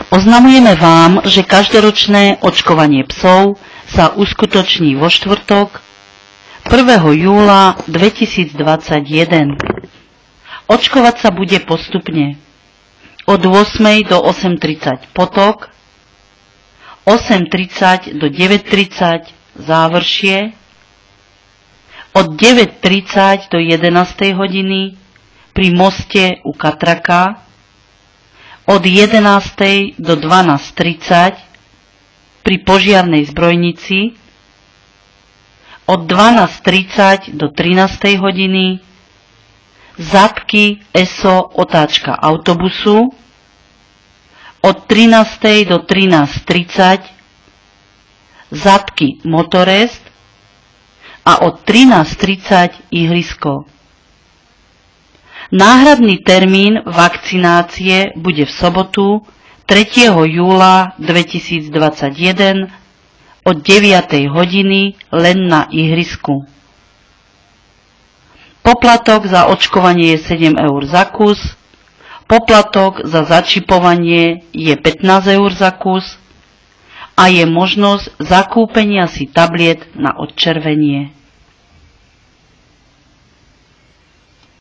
Oznamujeme vám, že každoročné očkovanie psov sa uskutoční vo štvrtok 1. júla 2021. Očkovať sa bude postupne. Od 8. do 8:30 potok, 8:30 do 9:30 závršie, od 9:30 do 11. hodiny pri moste u Katraka, od 11. do 12:30 pri požiarnej zbrojnici, od 12:30 do 13. hodiny zadky ESO otáčka autobusu, od 13. do 13:30 zadky Motorest a od 13:30 ihrisko. Náhradný termín vakcinácie bude v sobotu 3. júla 2021 od 9. hodiny len na ihrisku. Poplatok za očkovanie je 7 eur za kus, poplatok za začipovanie je 15 eur za kus a je možnosť zakúpenia si tabliet na odčervenie.